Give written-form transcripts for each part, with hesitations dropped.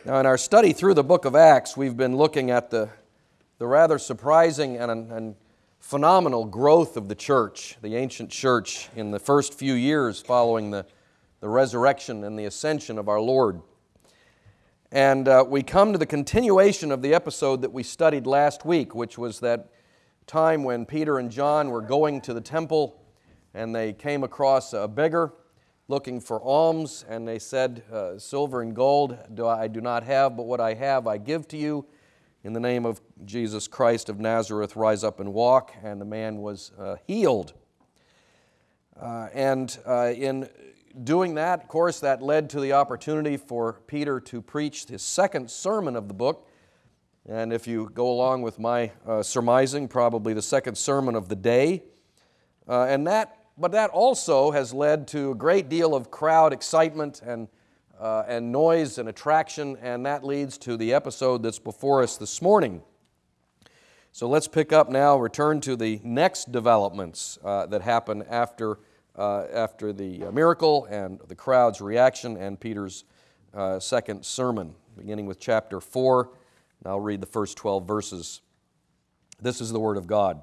Now, in our study through the book of Acts, we've been looking at the rather surprising and phenomenal growth of the church, the ancient church, in the first few years following the resurrection and the ascension of our Lord. And we come to the continuation of the episode that we studied last week, which was that time when Peter and John were going to the temple and they came across a beggar looking for alms, and they said, silver and gold I do not have, but what I have I give to you. In the name of Jesus Christ of Nazareth, rise up and walk. And the man was healed. In doing that, of course, that led to the opportunity for Peter to preach his second sermon of the book. And if you go along with my surmising, probably the second sermon of the day. But that also has led to a great deal of crowd excitement and noise and attraction, and that leads to the episode that's before us this morning. So let's pick up now, return to the next developments that happen after the miracle and the crowd's reaction and Peter's second sermon, beginning with chapter 4. And I'll read the first 12 verses. This is the Word of God.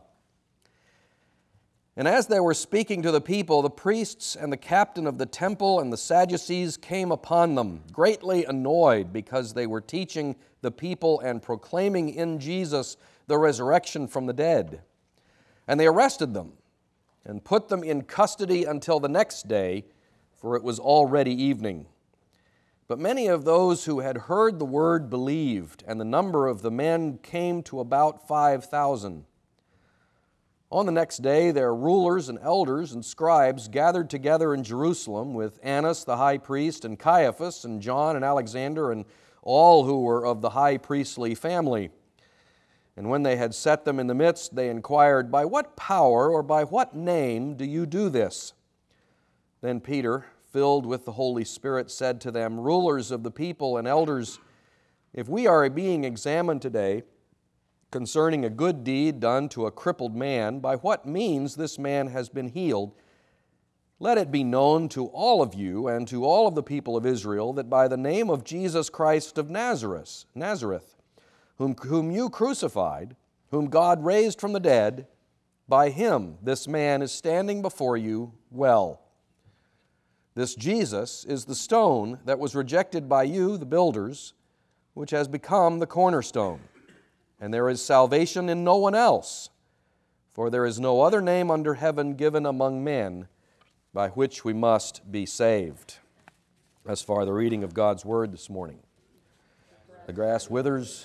And as they were speaking to the people, the priests and the captain of the temple and the Sadducees came upon them, greatly annoyed because they were teaching the people and proclaiming in Jesus the resurrection from the dead. And they arrested them and put them in custody until the next day, for it was already evening. But many of those who had heard the word believed, and the number of the men came to about 5,000. On the next day, their rulers and elders and scribes gathered together in Jerusalem with Annas the high priest and Caiaphas and John and Alexander and all who were of the high priestly family. And when they had set them in the midst, they inquired, "By what power or by what name do you do this?" Then Peter, filled with the Holy Spirit, said to them, "Rulers of the people and elders, if we are being examined today concerning a good deed done to a crippled man, by what means this man has been healed, let it be known to all of you and to all of the people of Israel that by the name of Jesus Christ of Nazareth, whom you crucified, whom God raised from the dead, by him this man is standing before you well. This Jesus is the stone that was rejected by you, the builders, which has become the cornerstone. And there is salvation in no one else, for there is no other name under heaven given among men by which we must be saved." As far the reading of God's Word this morning. The grass withers.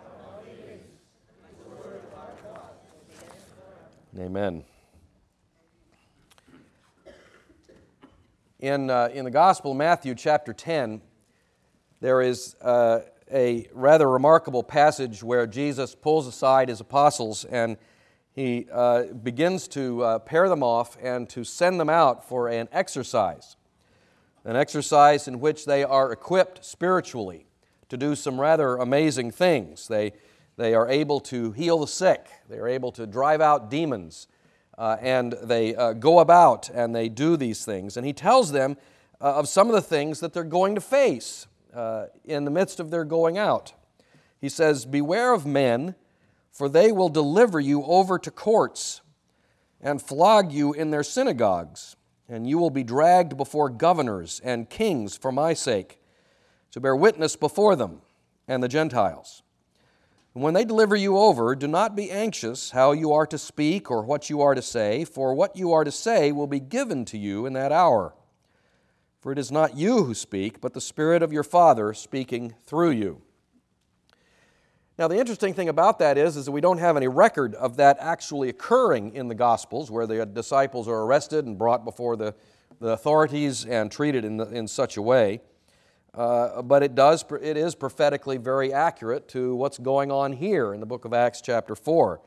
Amen. In the Gospel of Matthew chapter 10, there is a rather remarkable passage where Jesus pulls aside his apostles and he begins to pair them off and to send them out for an exercise in which they are equipped spiritually to do some rather amazing things. They are able to heal the sick, they are able to drive out demons, and they go about and they do these things. And he tells them of some of the things that they're going to face in the midst of their going out. He says, "Beware of men, for they will deliver you over to courts and flog you in their synagogues, and you will be dragged before governors and kings for my sake, to bear witness before them and the Gentiles. And when they deliver you over, do not be anxious how you are to speak or what you are to say, for what you are to say will be given to you in that hour. For it is not you who speak, but the Spirit of your Father speaking through you." Now, the interesting thing about that is that we don't have any record of that actually occurring in the Gospels, where the disciples are arrested and brought before the authorities and treated in such a way. But it is prophetically very accurate to what's going on here in the book of Acts chapter 4.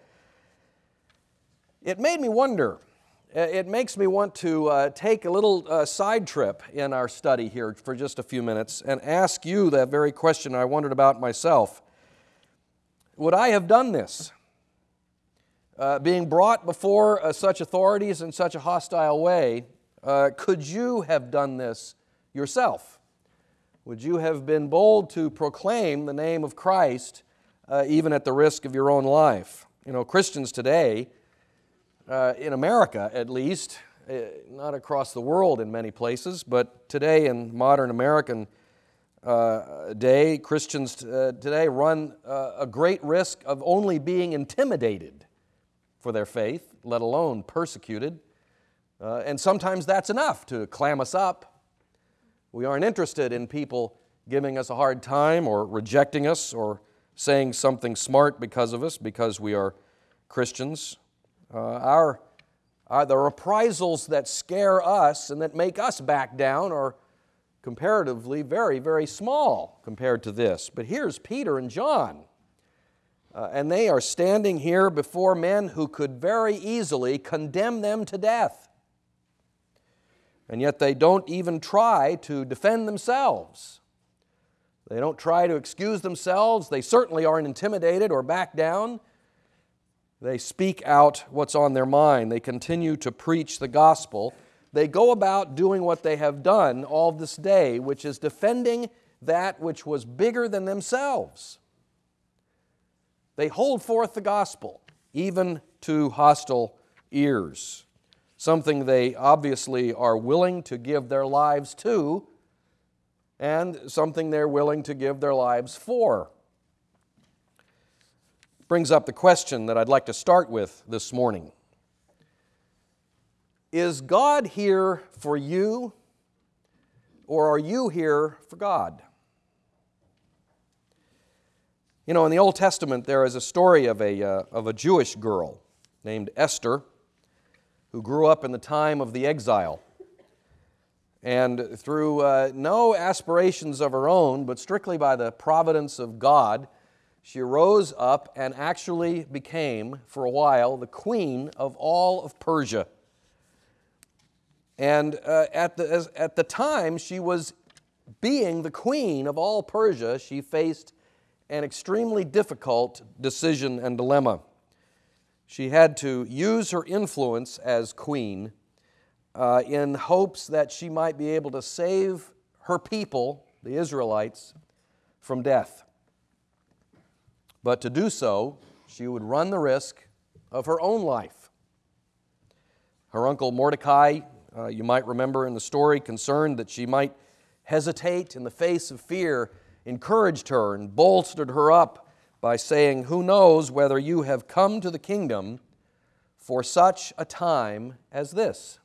It made me wonder. It makes me want to take a little side trip in our study here for just a few minutes and ask you that very question I wondered about myself. Would I have done this? Being brought before such authorities in such a hostile way, could you have done this yourself? Would you have been bold to proclaim the name of Christ even at the risk of your own life? You know, Christians today, in America at least, not across the world in many places, but today in modern American day, Christians today run a great risk of only being intimidated for their faith, let alone persecuted. And sometimes that's enough to clam us up. We aren't interested in people giving us a hard time or rejecting us or saying something smart because of us, because we are Christians. The reprisals that scare us and that make us back down are comparatively very, very small compared to this. But here's Peter and John, and they are standing here before men who could very easily condemn them to death. And yet they don't even try to defend themselves. They don't try to excuse themselves. They certainly aren't intimidated or back down. They speak out what's on their mind. They continue to preach the gospel. They go about doing what they have done all this day, which is defending that which was bigger than themselves. They hold forth the gospel, even to hostile ears. Something they obviously are willing to give their lives to, and something they're willing to give their lives for. Brings up the question that I'd like to start with this morning. Is God here for you, or are you here for God? You know, in the Old Testament there is a story of a Jewish girl named Esther, who grew up in the time of the exile. And through no aspirations of her own, but strictly by the providence of God, she rose up and actually became, for a while, the queen of all of Persia. And at the time she was being the queen of all Persia, she faced an extremely difficult decision and dilemma. She had to use her influence as queen in hopes that she might be able to save her people, the Israelites, from death. But to do so, she would run the risk of her own life. Her uncle Mordecai, you might remember in the story, concerned that she might hesitate in the face of fear, encouraged her and bolstered her up by saying, "Who knows whether you have come to the kingdom for such a time as this?"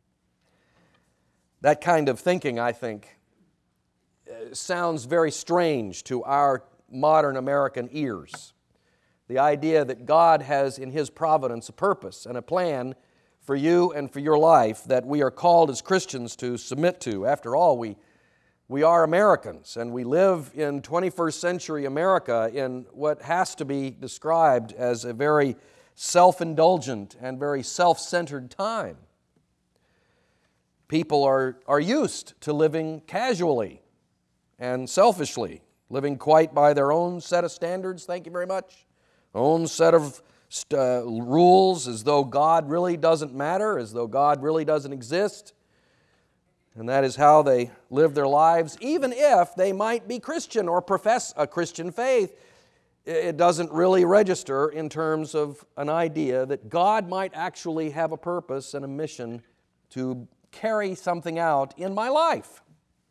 That kind of thinking, I think, sounds very strange to our modern American ears. The idea that God has in His providence a purpose and a plan for you and for your life that we are called as Christians to submit to. After all, we are Americans, and we live in 21st century America in what has to be described as a very self-indulgent and very self-centered time. People are used to living casually and selfishly, living quite by their own set of standards, thank you very much, own set of rules, as though God really doesn't matter, as though God really doesn't exist. And that is how they live their lives, even if they might be Christian or profess a Christian faith. It doesn't really register in terms of an idea that God might actually have a purpose and a mission to carry something out in my life.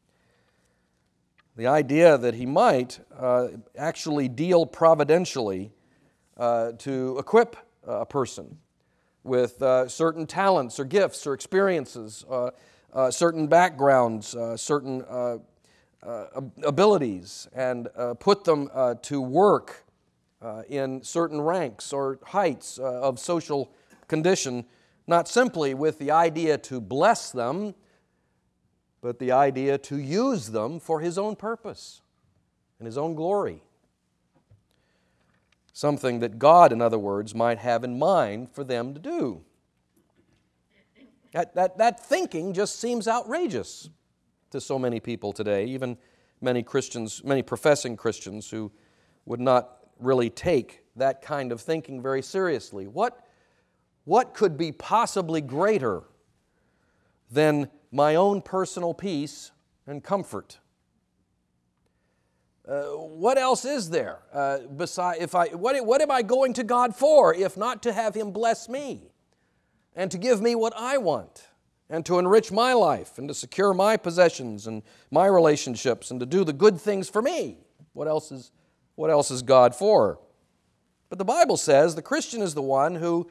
The idea that He might actually deal providentially to equip a person with certain talents or gifts or experiences, certain backgrounds, certain abilities, and put them to work in certain ranks or heights of social condition, not simply with the idea to bless them, but the idea to use them for His own purpose and His own glory. Something that God, in other words, might have in mind for them to do. That thinking just seems outrageous to so many people today, even many Christians, many professing Christians who would not really take that kind of thinking very seriously. What could be possibly greater than my own personal peace and comfort? What else is there? What am I going to God for if not to have Him bless me and to give me what I want and to enrich my life and to secure my possessions and my relationships and to do the good things for me? What else is God for? But the Bible says the Christian is the one who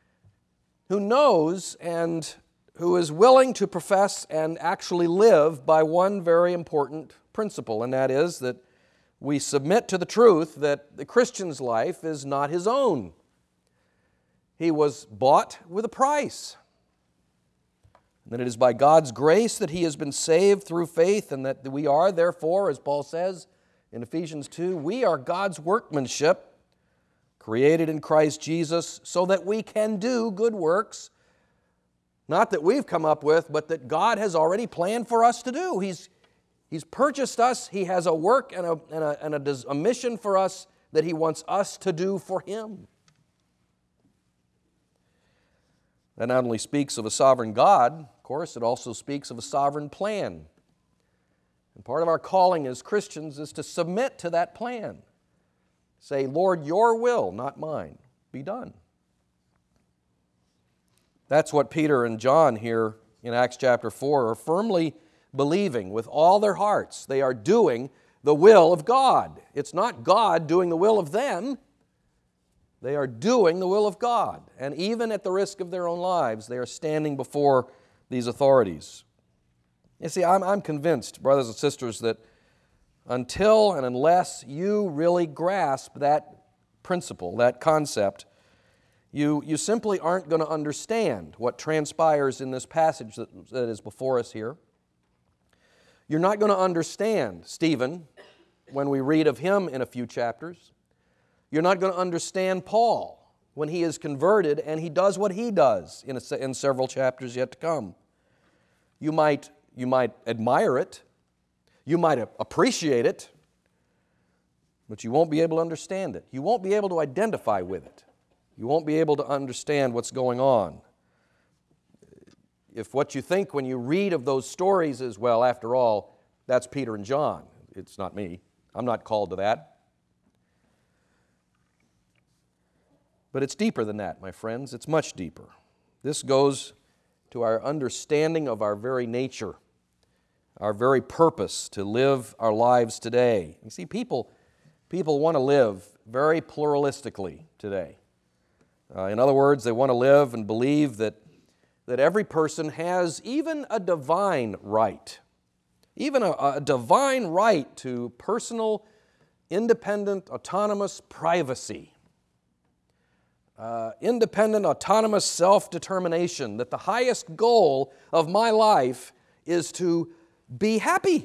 knows and who is willing to profess and actually live by one very important principle, and that is that we submit to the truth that the Christian's life is not his own. He was bought with a price. And that it is by God's grace that he has been saved through faith, and that we are, therefore, as Paul says in Ephesians 2, we are God's workmanship, created in Christ Jesus, so that we can do good works, not that we've come up with, but that God has already planned for us to do. He's purchased us. He has a work and a mission for us that He wants us to do for Him. That not only speaks of a sovereign God, of course, it also speaks of a sovereign plan. And part of our calling as Christians is to submit to that plan. Say, Lord, your will, not mine, be done. That's what Peter and John here in Acts chapter 4 are firmly believing with all their hearts. They are doing the will of God. It's not God doing the will of them. They are doing the will of God. And even at the risk of their own lives, they are standing before these authorities. You see, I'm convinced, brothers and sisters, that until and unless you really grasp that principle, that concept, you simply aren't going to understand what transpires in this passage that is before us here. You're not going to understand Stephen when we read of him in a few chapters. You're not going to understand Paul when he is converted and he does what he does in several chapters yet to come. You might admire it. You might appreciate it, but you won't be able to understand it. You won't be able to identify with it. You won't be able to understand what's going on. If what you think when you read of those stories is, well, after all, that's Peter and John. It's not me. I'm not called to that. But it's deeper than that, my friends. It's much deeper. This goes to our understanding of our very nature, our very purpose to live our lives today. You see, people want to live very pluralistically today. In other words, they want to live and believe that every person has even a divine right, even a divine right to personal, independent, autonomous privacy, independent, autonomous self-determination, that the highest goal of my life is to be happy.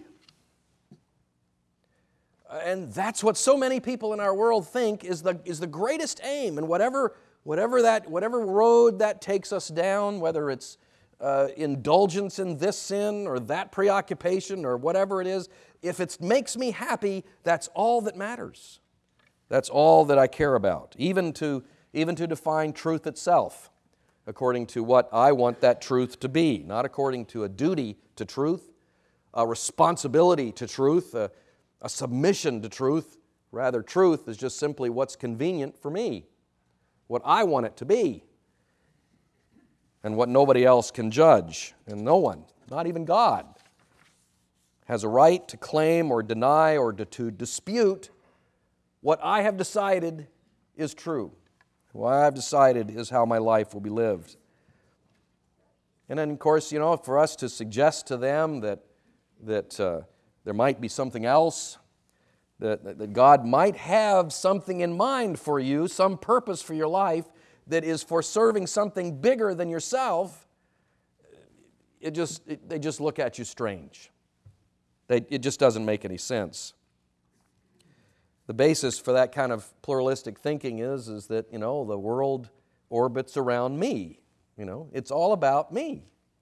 And that's what so many people in our world think is the greatest aim, and whatever road that takes us down, whether it's indulgence in this sin or that preoccupation or whatever it is, if it makes me happy, that's all that matters. That's all that I care about, even to define truth itself according to what I want that truth to be, not according to a duty to truth, a responsibility to truth, a submission to truth. Rather, truth is just simply what's convenient for me, what I want it to be, and what nobody else can judge. And no one, not even God, has a right to claim or deny or to dispute what I have decided is true. What I've decided is how my life will be lived. And then, of course, for us to suggest to them that there might be something else, that God might have something in mind for you, some purpose for your life that is for serving something bigger than yourself, they just look at you strange. It just doesn't make any sense. The basis for that kind of pluralistic thinking is that, the world orbits around me. It's all about me.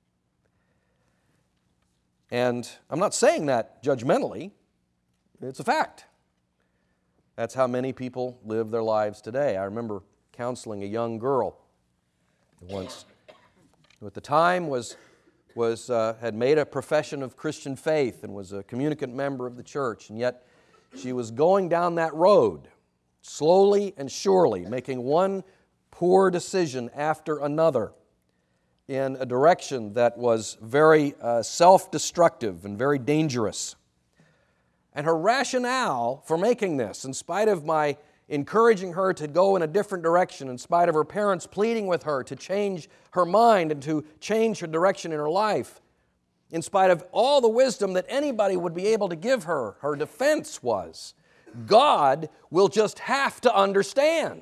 And I'm not saying that judgmentally. It's a fact. That's how many people live their lives today. I remember counseling a young girl once who at the time had made a profession of Christian faith and was a communicant member of the church, and yet She was going down that road, slowly and surely, making one poor decision after another in a direction that was very self-destructive and very dangerous. And her rationale for making this, in spite of my encouraging her to go in a different direction, in spite of her parents pleading with her to change her mind and to change her direction in her life, in spite of all the wisdom that anybody would be able to give her, her defense was, God will just have to understand.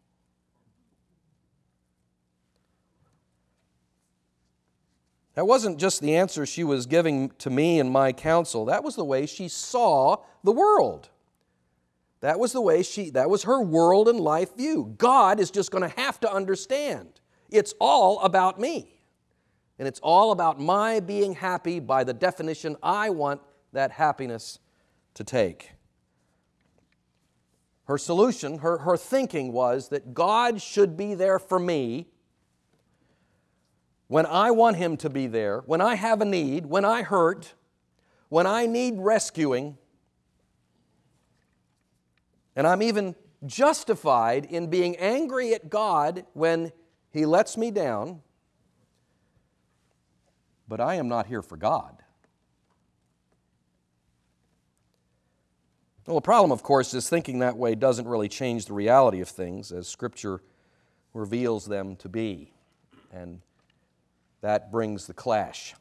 That wasn't just the answer she was giving to me and my counsel. That was the way she saw the world. That was her world and life view. God is just going to have to understand. It's all about me. And it's all about my being happy by the definition I want that happiness to take. Her solution, her thinking was that God should be there for me when I want Him to be there, when I have a need, when I hurt, when I need rescuing. And I'm even justified in being angry at God when He lets me down. But I am not here for God. Well, the problem, of course, is thinking that way doesn't really change the reality of things as Scripture reveals them to be. And that brings the clash.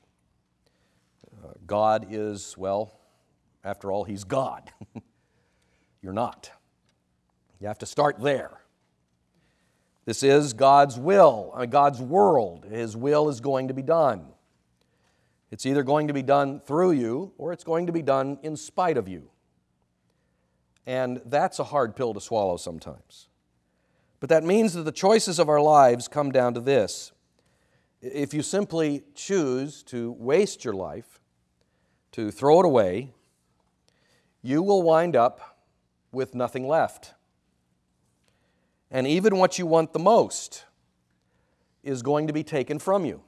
God is, well, after all, He's God. You're not. You have to start there. This is God's will, God's world. His will is going to be done. It's either going to be done through you or it's going to be done in spite of you. And that's a hard pill to swallow sometimes. But that means that the choices of our lives come down to this. If you simply choose to waste your life, to throw it away, you will wind up with nothing left. And even what you want the most is going to be taken from you.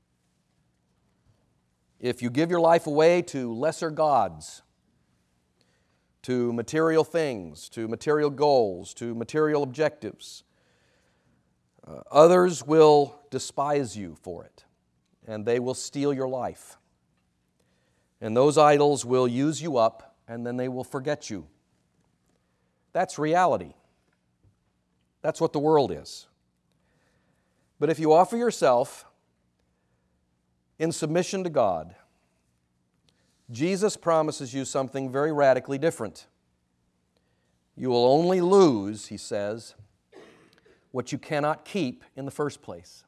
If you give your life away to lesser gods, to material things, to material goals, to material objectives, others will despise you for it, and they will steal your life. And those idols will use you up, and then they will forget you. That's reality. That's what the world is. But if you offer yourself in submission to God, Jesus promises you something very radically different. You will only lose, He says, what you cannot keep in the first place.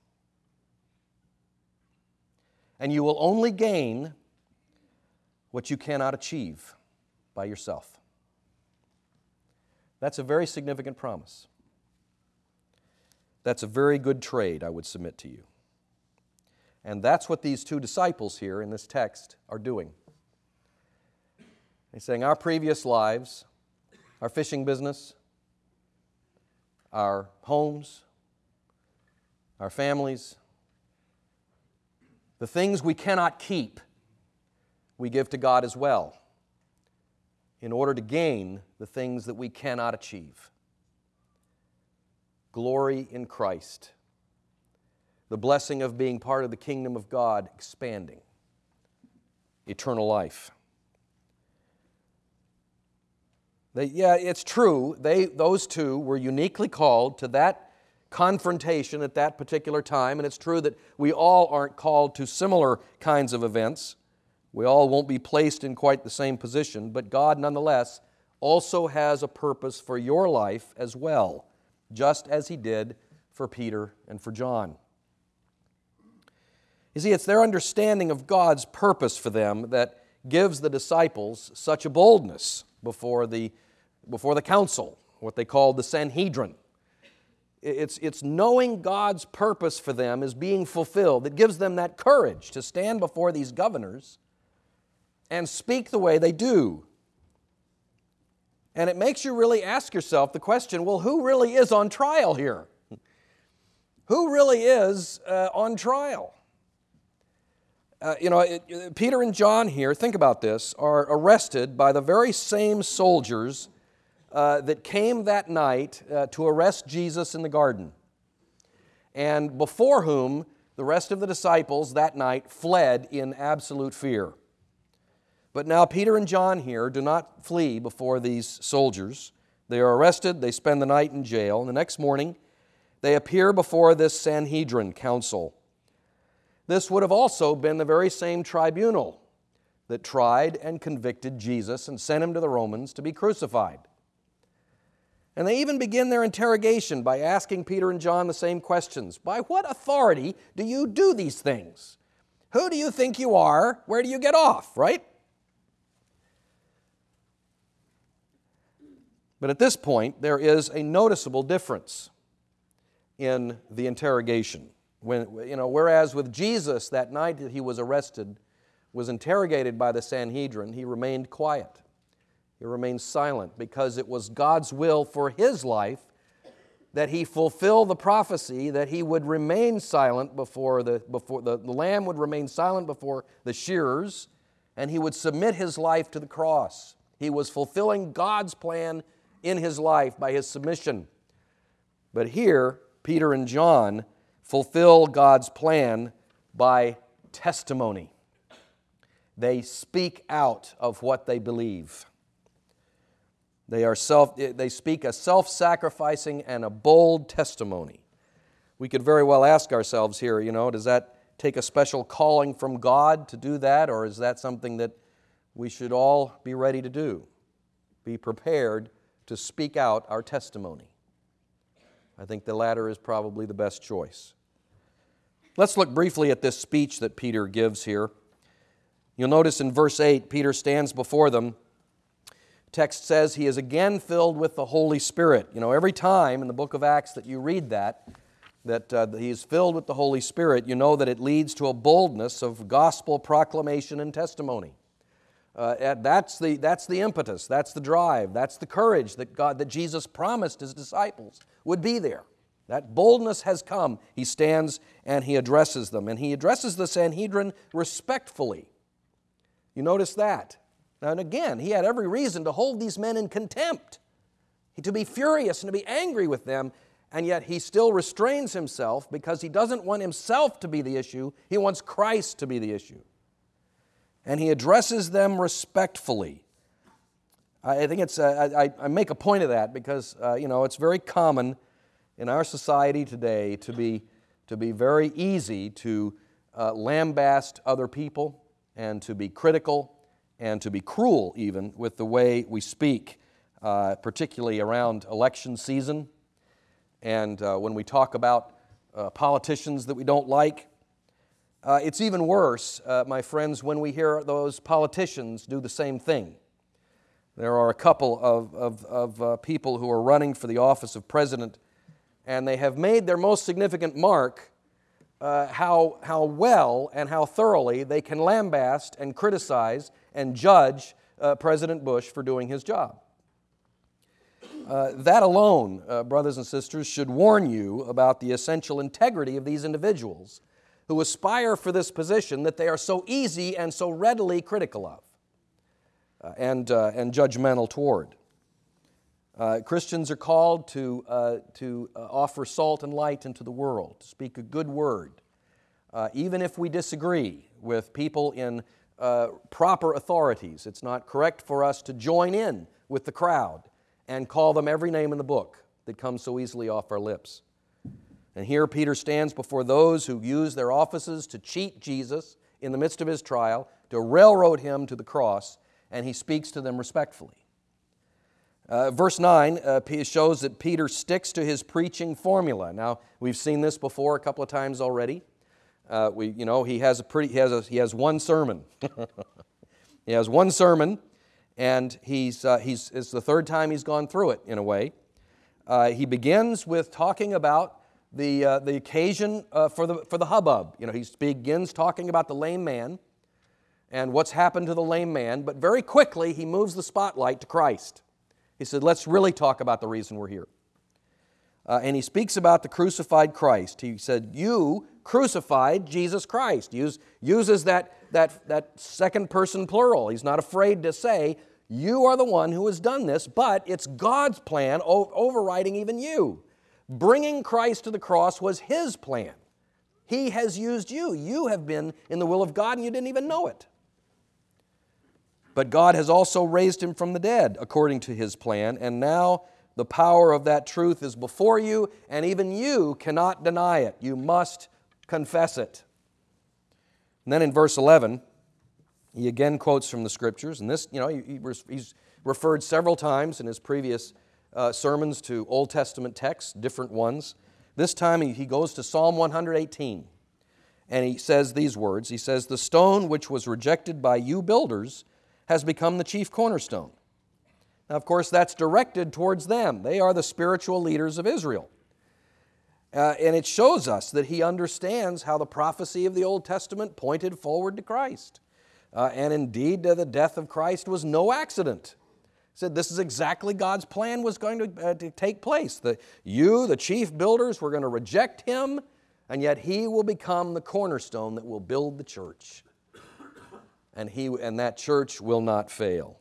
And you will only gain what you cannot achieve by yourself. That's a very significant promise. That's a very good trade, I would submit to you. And that's what these two disciples here in this text are doing. They're saying our previous lives, our fishing business, our homes, our families, the things we cannot keep, we give to God as well, in order to gain the things that we cannot achieve. Glory in Christ. The blessing of being part of the kingdom of God expanding. Eternal life. It's true, those two were uniquely called to that confrontation at that particular time, and it's true that we all aren't called to similar kinds of events. We all won't be placed in quite the same position, but God nonetheless also has a purpose for your life as well, just as He did for Peter and for John. You see, it's their understanding of God's purpose for them that gives the disciples such a boldness before the council, what they called the Sanhedrin. It's knowing God's purpose for them is being fulfilled that gives them that courage to stand before these governors and speak the way they do. And it makes you really ask yourself the question, well, who really is on trial here? Who really is on trial? Peter and John here, think about this, are arrested by the very same soldiers that came that night to arrest Jesus in the garden, and before whom the rest of the disciples that night fled in absolute fear. But now Peter and John here do not flee before these soldiers. They are arrested, they spend the night in jail, and the next morning they appear before this Sanhedrin council. This would have also been the very same tribunal that tried and convicted Jesus and sent him to the Romans to be crucified. And they even begin their interrogation by asking Peter and John the same questions. By what authority do you do these things? Who do you think you are? Where do you get off, right? But at this point, there is a noticeable difference in the interrogation. Whereas with Jesus that night that he was arrested, was interrogated by the Sanhedrin, he remained quiet. He remained silent because it was God's will for his life that he fulfill the prophecy that he would remain silent before the lamb would remain silent before the shearers, and he would submit his life to the cross. He was fulfilling God's plan in his life by his submission. But here, Peter and John fulfill God's plan by testimony. They speak out of what they believe. They speak a self-sacrificing and a bold testimony. We could very well ask ourselves here, does that take a special calling from God to do that, or is that something that we should all be ready to do? Be prepared to speak out our testimony. I think the latter is probably the best choice. Let's look briefly at this speech that Peter gives here. You'll notice in verse 8, Peter stands before them. Text says he is again filled with the Holy Spirit. Every time in the book of Acts that you read that he is filled with the Holy Spirit, you know that it leads to a boldness of gospel proclamation and testimony. That's the impetus, that's the drive, that's the courage that Jesus promised his disciples would be there. That boldness has come. He stands and he addresses them, and he addresses the Sanhedrin respectfully. You notice that. Now, and again, he had every reason to hold these men in contempt, to be furious and to be angry with them, and yet he still restrains himself because he doesn't want himself to be the issue. He wants Christ to be the issue. And he addresses them respectfully. I think I make a point of that because, it's very common in our society today to be very easy to lambaste other people and to be critical and to be cruel even with the way we speak, particularly around election season and when we talk about politicians that we don't like. It's even worse, my friends, when we hear those politicians do the same thing. There are a couple of people who are running for the office of president, and they have made their most significant mark how well and how thoroughly they can lambaste and criticize and judge President Bush for doing his job. That alone, brothers and sisters, should warn you about the essential integrity of these individuals who aspire for this position that they are so easy and so readily critical of and judgmental toward. Christians are called to offer salt and light into the world, to speak a good word, even if we disagree with people in proper authorities. It's not correct for us to join in with the crowd and call them every name in the book that comes so easily off our lips. And here Peter stands before those who use their offices to cheat Jesus in the midst of his trial, to railroad him to the cross, and he speaks to them respectfully. Verse 9 shows that Peter sticks to his preaching formula. Now, we've seen this before a couple of times already. He has one sermon. He has one sermon, and it's the third time he's gone through it in a way. He begins with talking about the occasion for the hubbub. He begins talking about the lame man and what's happened to the lame man, but very quickly he moves the spotlight to Christ. He said, let's really talk about the reason we're here. And he speaks about the crucified Christ. He said, you crucified Jesus Christ. Uses that second person plural. He's not afraid to say, you are the one who has done this, but it's God's plan overriding even you. Bringing Christ to the cross was His plan. He has used you. You have been in the will of God and you didn't even know it. But God has also raised Him from the dead according to His plan, and now the power of that truth is before you, and even you cannot deny it. You must confess it. And then in verse 11, he again quotes from the Scriptures, and this, he's referred several times in his previous sermons to Old Testament texts, different ones. This time he goes to Psalm 118, and he says these words. He says, "The stone which was rejected by you builders has become the chief cornerstone." Now, of course, that's directed towards them. They are the spiritual leaders of Israel. And it shows us that he understands how the prophecy of the Old Testament pointed forward to Christ. And indeed, the death of Christ was no accident. He said this is exactly God's plan was going to take place. The chief builders, were going to reject Him, and yet He will become the cornerstone that will build the church. And that church will not fail.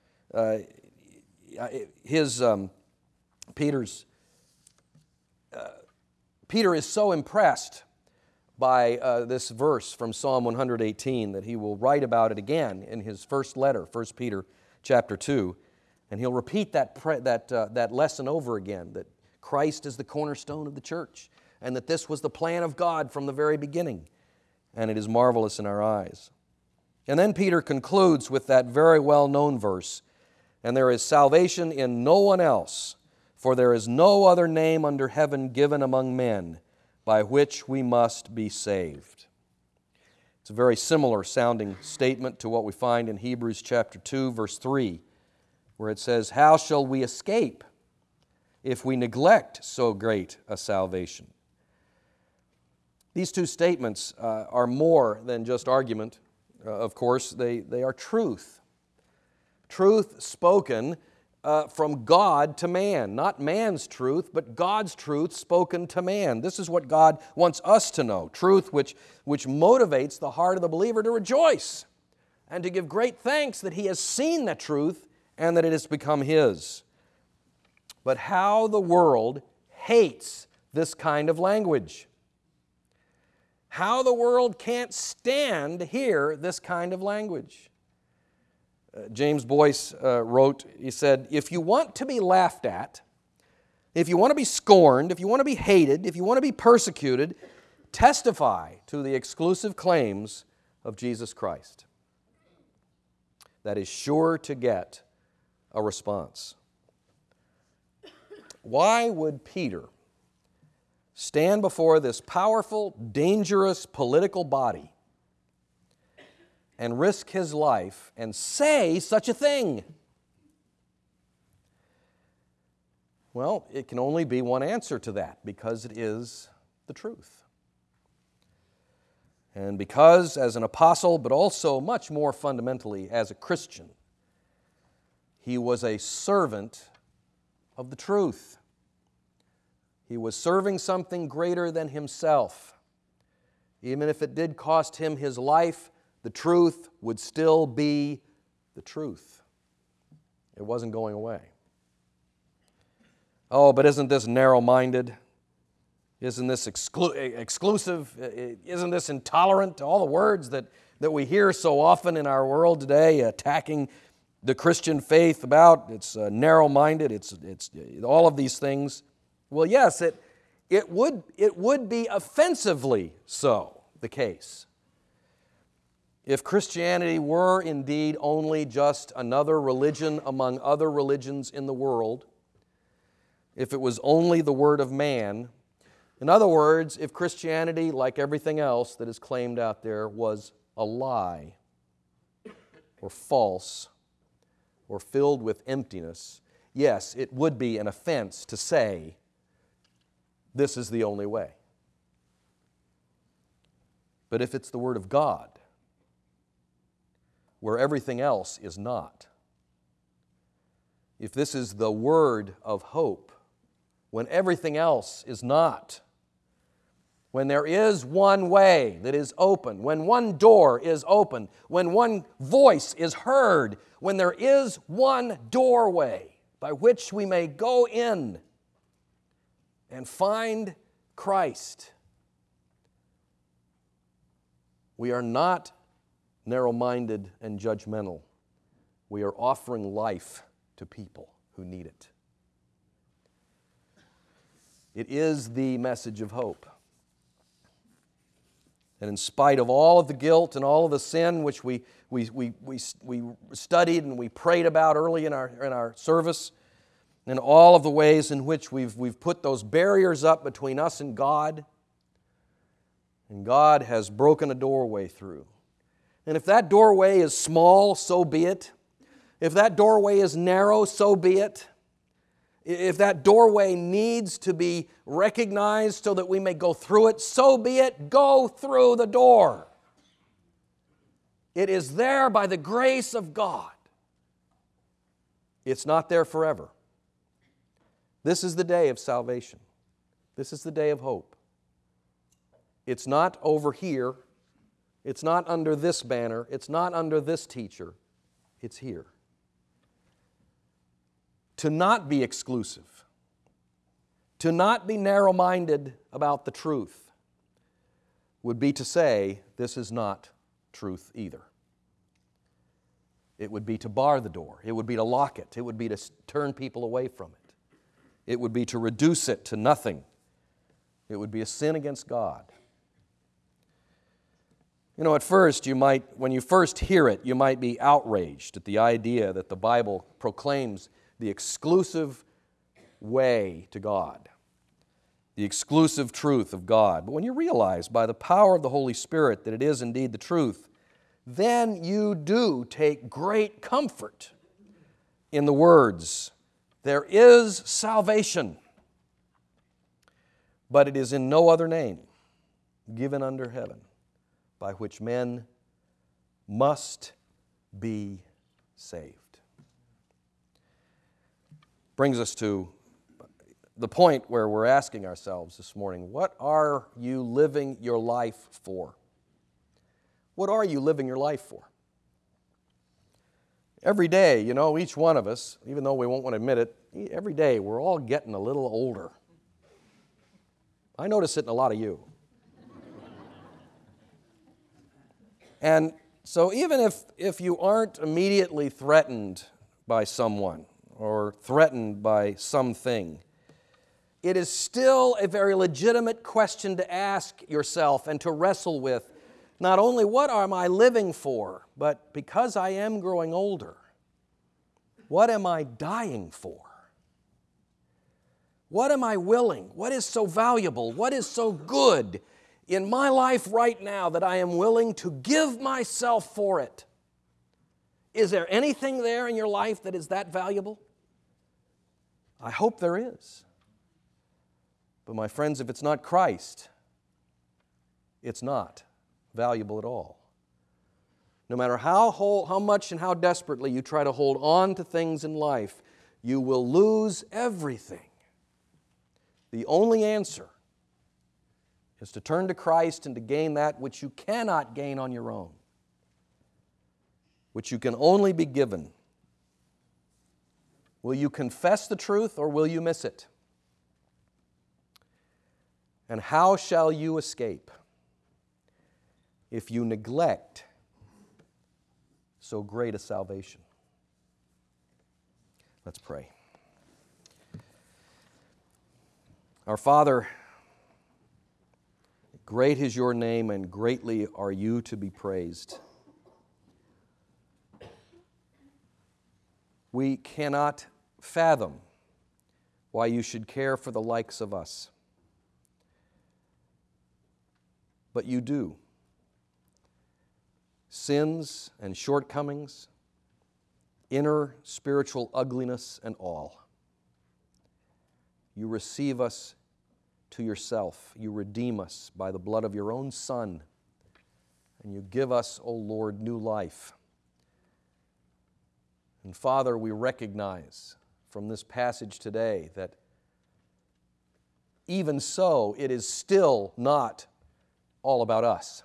Peter is so impressed by this verse from Psalm 118 that he will write about it again in his first letter, 1 Peter chapter 2, and he'll repeat that lesson over again, that Christ is the cornerstone of the church, and that this was the plan of God from the very beginning, and it is marvelous in our eyes. And then Peter concludes with that very well-known verse, "And there is salvation in no one else, for there is no other name under heaven given among men by which we must be saved." It's a very similar sounding statement to what we find in Hebrews chapter 2, verse 3, where it says, "How shall we escape if we neglect so great a salvation?" These two statements are more than just argument. Of course, they are truth. Truth spoken from God to man. Not man's truth, but God's truth spoken to man. This is what God wants us to know. Truth which motivates the heart of the believer to rejoice and to give great thanks that he has seen the truth and that it has become his. But how the world hates this kind of language. How the world can't stand to hear this kind of language. James Boyce wrote, he said, "If you want to be laughed at, if you want to be scorned, if you want to be hated, if you want to be persecuted, testify to the exclusive claims of Jesus Christ." That is sure to get a response. Why would Peter stand before this powerful, dangerous political body and risk his life and say such a thing? Well, it can only be one answer to that, because it is the truth. And because, as an apostle, but also much more fundamentally as a Christian, he was a servant of the truth. He was serving something greater than himself. Even if it did cost him his life, the truth would still be the truth. It wasn't going away. Oh, but isn't this narrow-minded? Isn't this exclusive? Isn't this intolerant? All the words that we hear so often in our world today attacking the Christian faith about it's narrow-minded, it's all of these things. Well, yes, it would be offensively so the case if Christianity were indeed only just another religion among other religions in the world, if it was only the word of man. In other words, if Christianity, like everything else that is claimed out there, was a lie or false or filled with emptiness, yes, it would be an offense to say this is the only way. But if it's the Word of God, where everything else is not, if this is the word of hope, when everything else is not, when there is one way that is open, when one door is open, when one voice is heard, when there is one doorway by which we may go in and find Christ, we are not narrow-minded and judgmental. We are offering life to people who need it. It is the message of hope. And in spite of all of the guilt and all of the sin which we studied and we prayed about early in our service, and all of the ways in which we've put those barriers up between us and God has broken a doorway through. And if that doorway is small, so be it. If that doorway is narrow, so be it. If that doorway needs to be recognized so that we may go through it, so be it. Go through the door. It is there by the grace of God. It's not there forever. This is the day of salvation. This is the day of hope. It's not over here. It's not under this banner. It's not under this teacher. It's here. To not be exclusive, to not be narrow-minded about the truth, would be to say, this is not truth either. It would be to bar the door. It would be to lock it. It would be to turn people away from it. It would be to reduce it to nothing. It would be a sin against God. You know, at first, when you first hear it, you might be outraged at the idea that the Bible proclaims the exclusive way to God, the exclusive truth of God. But when you realize by the power of the Holy Spirit that it is indeed the truth, then you do take great comfort in the words, there is salvation, but it is in no other name given under heaven by which men must be saved. Brings us to the point where we're asking ourselves this morning, what are you living your life for? What are you living your life for? Every day, you know, each one of us, even though we won't want to admit it, every day we're all getting a little older. I notice it in a lot of you. And so even if you aren't immediately threatened by someone, or threatened by something, it is still a very legitimate question to ask yourself and to wrestle with. Not only what am I living for, but because I am growing older, what am I dying for? What am I willing? What is so valuable? What is so good in my life right now that I am willing to give myself for it? Is there anything there in your life that is that valuable? I hope there is. But my friends, if it's not Christ, it's not valuable at all. No matter how much and how desperately you try to hold on to things in life, you will lose everything. The only answer is to turn to Christ and to gain that which you cannot gain on your own, which you can only be given. Will you confess the truth or will you miss it? And how shall you escape if you neglect so great a salvation? Let's pray. Our Father, great is your name and greatly are you to be praised. We cannot fathom why you should care for the likes of us. But you do. Sins and shortcomings, inner spiritual ugliness and all. You receive us to yourself. You redeem us by the blood of your own Son. And you give us, O Lord, new life. And Father, we recognize from this passage today that even so, it is still not all about us.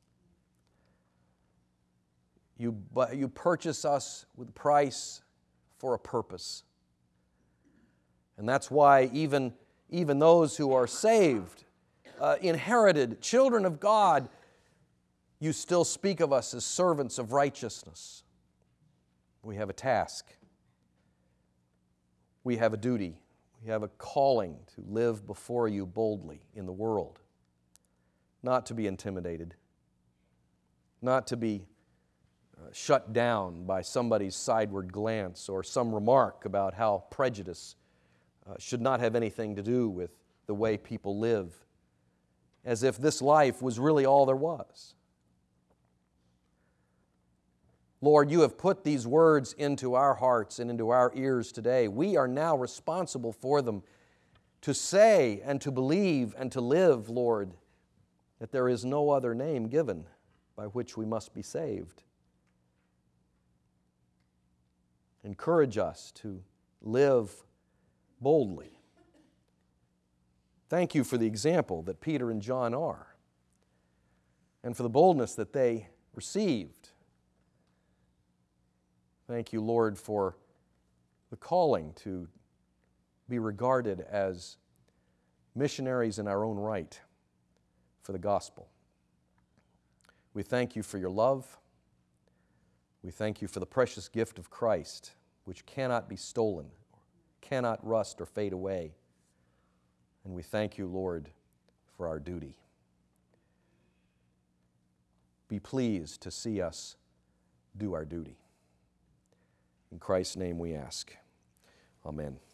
You purchase us with a price for a purpose. And that's why even those who are saved, inherited, children of God, you still speak of us as servants of righteousness. We have a task. We have a duty. We have a calling to live before you boldly in the world, not to be intimidated, not to be shut down by somebody's sideward glance or some remark about how prejudice should not have anything to do with the way people live, as if this life was really all there was. Lord, you have put these words into our hearts and into our ears today. We are now responsible for them to say and to believe and to live, Lord, that there is no other name given by which we must be saved. Encourage us to live boldly. Thank you for the example that Peter and John are, and for the boldness that they received. Thank you, Lord, for the calling to be regarded as missionaries in our own right for the gospel. We thank you for your love. We thank you for the precious gift of Christ, which cannot be stolen, cannot rust or fade away. And we thank you, Lord, for our duty. Be pleased to see us do our duty. In Christ's name we ask. Amen.